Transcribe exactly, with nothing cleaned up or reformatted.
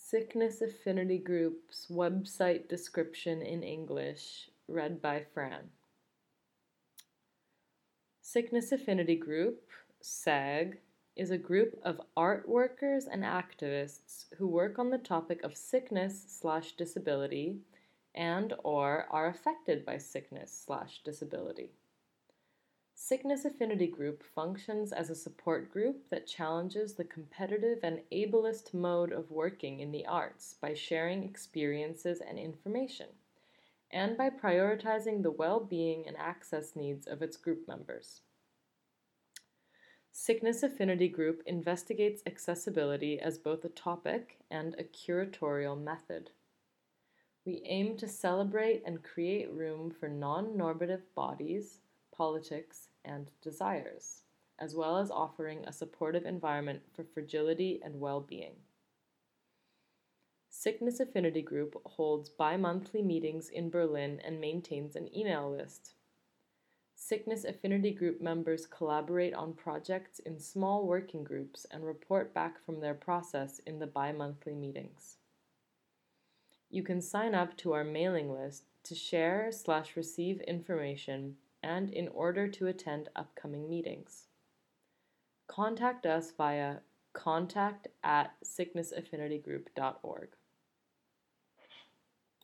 Sickness Affinity Group's website description in English, read by Fran. Sickness Affinity Group, S A G, is a group of art workers and activists who work on the topic of sickness slash disability and or are affected by sickness slash disability. Sickness Affinity Group functions as a support group that challenges the competitive and ableist mode of working in the arts by sharing experiences and information, and by prioritizing the well-being and access needs of its group members. Sickness Affinity Group investigates accessibility as both a topic and a curatorial method. We aim to celebrate and create room for non-normative bodies, politics, and desires, as well as offering a supportive environment for fragility and well-being. Sickness Affinity Group holds bi-monthly meetings in Berlin and maintains an email list. Sickness Affinity Group members collaborate on projects in small working groups and report back from their process in the bi-monthly meetings. You can sign up to our mailing list to share slash receive information and in order to attend upcoming meetings. Contact us via contact at sickness affinity group dot org.